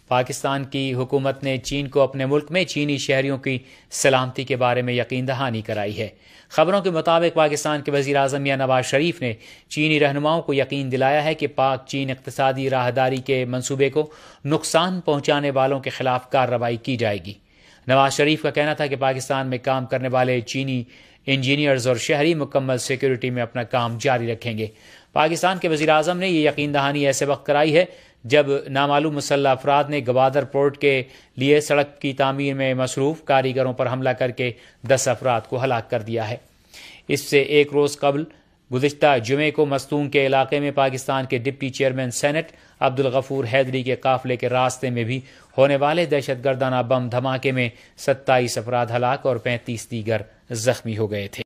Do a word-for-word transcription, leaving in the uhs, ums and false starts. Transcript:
पाकिस्तान की हुकूमत ने चीन को अपने मुल्क में चीनी शहरियों की सलामती के बारे में यकीन दहानी कराई है। खबरों के मुताबिक पाकिस्तान के वज़ीर आज़म मियां नवाज शरीफ ने चीनी रहनुमाओं को यकीन दिलाया है कि पाक चीन इक़्तिसादी राहदारी के मंसूबे को नुकसान पहुँचाने वालों के खिलाफ कार्रवाई की जाएगी। नवाज शरीफ का कहना था कि पाकिस्तान में काम करने वाले चीनी इंजीनियर्स और शहरी मुकम्मल सिक्योरिटी में अपना काम जारी रखेंगे। पाकिस्तान के वज़ीर आज़म ने यह यकीन दहानी ऐसे वक्त कराई है जब नामालूम मुसल्लह अफराद ने गवादर पोर्ट के लिए सड़क की तामीर में मसरूफ़ कारीगरों पर हमला करके दस अफराद को हलाक कर दिया है। इससे एक रोज़ कबल गुज़िश्ता जुमे को मस्तूंग के इलाके में पाकिस्तान के deputy chairman senate Abdul Ghafoor Haideri के काफिले के रास्ते में भी होने वाले दहशत गर्दाना बम धमाके में सत्ताईस अफराद हलाक और पैंतीस दीगर जख्मी हो गए थे।